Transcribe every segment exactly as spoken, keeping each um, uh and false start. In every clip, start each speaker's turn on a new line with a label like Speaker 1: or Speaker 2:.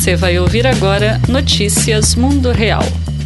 Speaker 1: Você vai ouvir agora Notícias Mundo Real.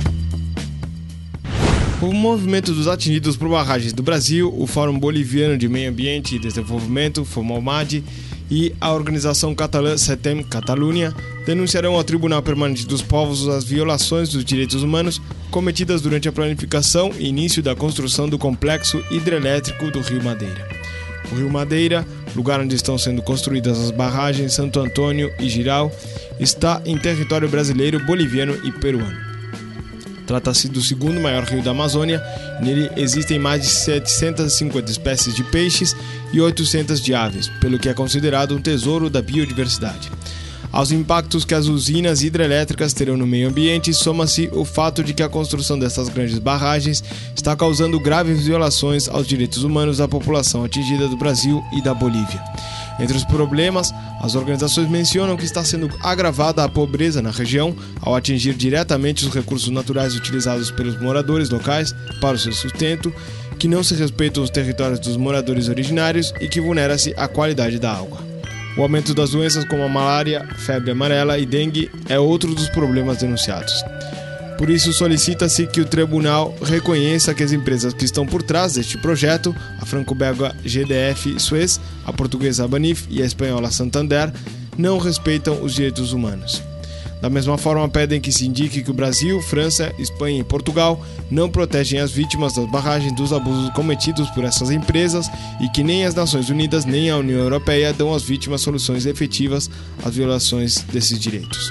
Speaker 2: O movimento dos atingidos por barragens do Brasil, o Fórum Boliviano de Meio Ambiente e Desenvolvimento, FOMOMAD, e a organização catalã SETEM Catalunha denunciarão ao Tribunal Permanente dos Povos as violações dos direitos humanos cometidas durante a planificação e início da construção do complexo hidrelétrico do Rio Madeira. O Rio Madeira, lugar onde estão sendo construídas as barragens Santo Antônio e Jirau, está em território brasileiro, boliviano e peruano. Trata-se do segundo maior rio da Amazônia. Nele existem mais de setecentas e cinquenta espécies de peixes e oitocentas de aves, pelo que é considerado um tesouro da biodiversidade. Aos impactos que as usinas hidrelétricas terão no meio ambiente, soma-se o fato de que a construção dessas grandes barragens está causando graves violações aos direitos humanos da população atingida do Brasil e da Bolívia. Entre os problemas, as organizações mencionam que está sendo agravada a pobreza na região ao atingir diretamente os recursos naturais utilizados pelos moradores locais para o seu sustento, que não se respeitam os territórios dos moradores originários e que vulnera-se a qualidade da água. O aumento das doenças como a malária, febre amarela e dengue é outro dos problemas denunciados. Por isso, solicita-se que o tribunal reconheça que as empresas que estão por trás deste projeto, a franco-belga G D F Suez, a portuguesa Abanif e a espanhola Santander, não respeitam os direitos humanos. Da mesma forma, pedem que se indique que o Brasil, França, Espanha e Portugal não protegem as vítimas das barragens dos abusos cometidos por essas empresas e que nem as Nações Unidas nem a União Europeia dão às vítimas soluções efetivas às violações desses direitos.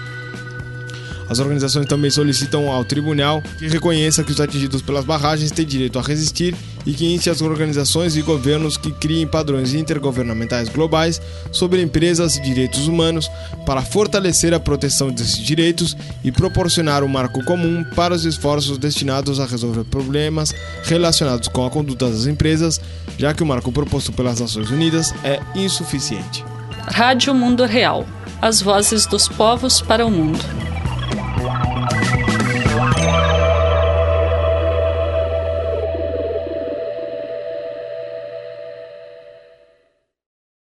Speaker 2: As organizações também solicitam ao tribunal que reconheça que os atingidos pelas barragens têm direito a resistir e que inste as organizações e governos que criem padrões intergovernamentais globais sobre empresas e direitos humanos para fortalecer a proteção desses direitos e proporcionar um marco comum para os esforços destinados a resolver problemas relacionados com a conduta das empresas, já que o marco proposto pelas Nações Unidas é insuficiente.
Speaker 1: Rádio Mundo Real. As vozes dos povos para o mundo.